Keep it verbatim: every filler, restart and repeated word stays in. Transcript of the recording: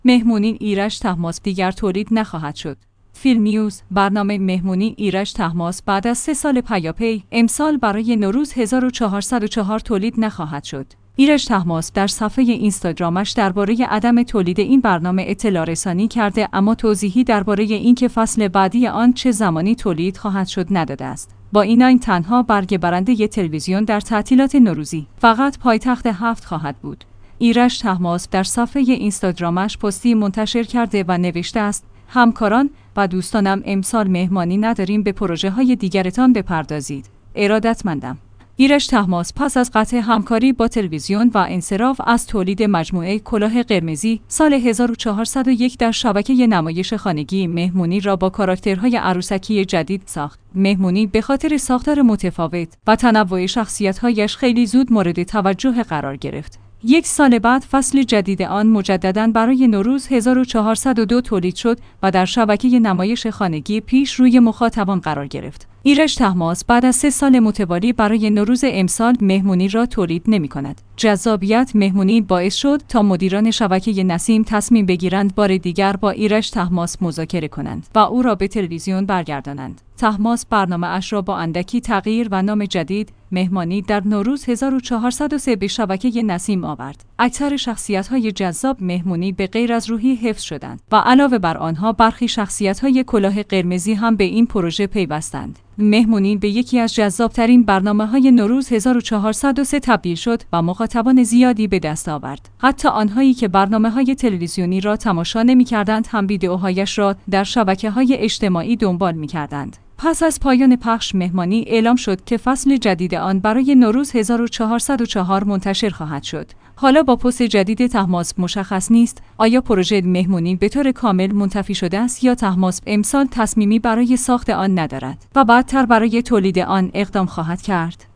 مهمونی ایرج طهماسب دیگر تولید نخواهد شد. فیلم نیوز، برنامه مهمونی ایرج طهماسب بعد از سه سال پیاپی امسال برای نوروز هزار و چهارصد و چهار تولید نخواهد شد. ایرج طهماسب در صفحه اینستاگرامش درباره عدم تولید این برنامه اطلاع رسانی کرده، اما توضیحی درباره اینکه فصل بعدی آن چه زمانی تولید خواهد شد نداده است. با این این تنها برگ برنده ی تلویزیون در تعطیلات نوروزی فقط پایتخت هفت خواهد بود. ایرج طهماسب در صفحه اینستاگرامش پستی منتشر کرده و نوشته است: همکاران و دوستانم، امسال مهمانی نداریم، به پروژه های دیگرتان بپردازید. ارادتمندم. ایرج طهماسب پس از قطع همکاری با تلویزیون و انصراف از تولید مجموعه کلاه قرمزی سال هزار و چهارصد و یک در شبکه نمایش خانگی، مهمونی را با کاراکترهای عروسکی جدید ساخت. مهمونی به خاطر ساختار متفاوت و تنوع شخصیت‌هایش خیلی زود مورد توجه قرار گرفت. یک سال بعد فصل جدید آن مجدداً برای نوروز هزار و چهارصد و دو تولید شد و در شبکه نمایش خانگی پیش روی مخاطبان قرار گرفت. ایرج طهماسب بعد از سه سال متوالی برای نوروز امسال مهمونی را تولید نمی‌کند. جذابیت مهمونی باعث شد تا مدیران شبکه نسیم تصمیم بگیرند بار دیگر با ایرج طهماسب مذاکره کنند و او را به تلویزیون برگردانند. طهماسب برنامه اش را با اندکی تغییر و نام جدید، مهمانی، در نوروز هزار و چهارصد و سه به شبکه نسیم آورد. اکثر شخصیت‌های جذاب مهمونی به غیر از روحی حفظ شدند و علاوه بر آنها برخی شخصیت‌های کلاه قرمزی هم به این پروژه پیوستند. مهمونی به یکی از جذابترین برنامه‌های نوروز هزار و چهارصد و سه تبدیل شد و مخاطبان زیادی به دست آورد. حتی آنهایی که برنامه‌های تلویزیونی را تماشا نمی‌کردند هم ویدئوهایش را در شبکه‌های اجتماعی دنبال می‌کردند. پس از پایان پخش مهمانی اعلام شد که فصل جدید آن برای نوروز هزار و چهارصد و چهار منتشر خواهد شد. حالا با پست جدید طهماسب مشخص نیست آیا پروژه مهمونی به طور کامل منتفی شده است یا طهماسب امسال تصمیمی برای ساخت آن ندارد و بعدتر برای تولید آن اقدام خواهد کرد.